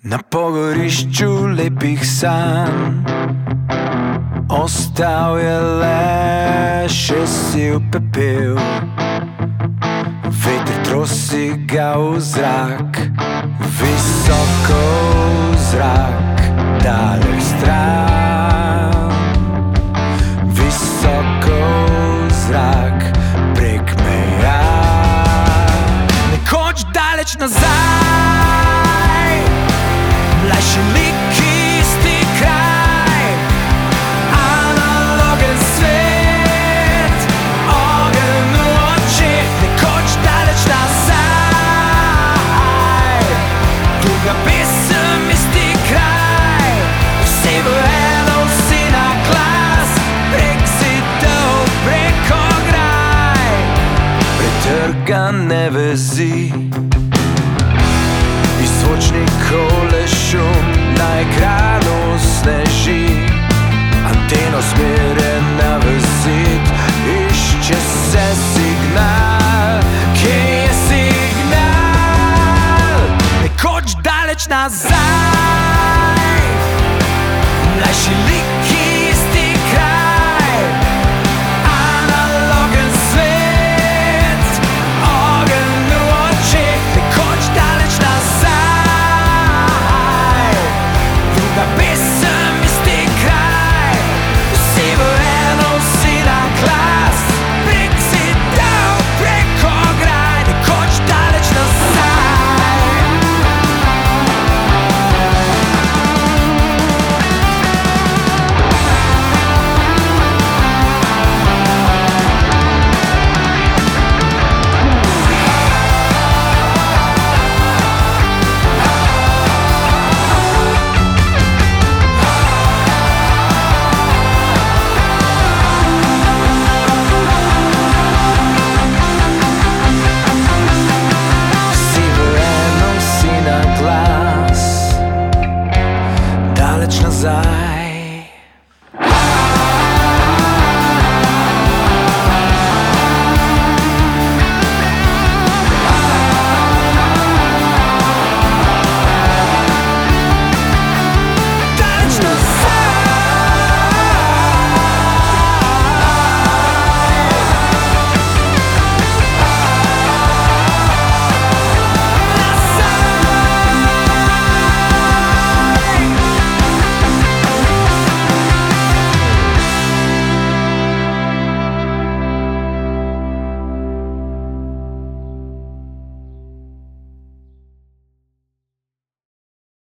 Na pogorišču lepih sanj ostal je le še siv pepel. Veter trosi ga v zrak, visoko v zrak, dalek stran. Visoko v zrak, prek meja, nekoč daleč nazaj. Mlajši lik, isti kraj, analogen svet, ogenj v očeh, nekoč daleč nazaj. Druga pesem, isti kraj, vsi v eno, vsi na glas, prek zidov, prek ograj, pretrgane vezi. Iz zvočnikov le šum, na ekranu sneži, anteno smerjena v zid, išče se signal. Kje je signal? Nekoč daleč nazaj, mlajši lik,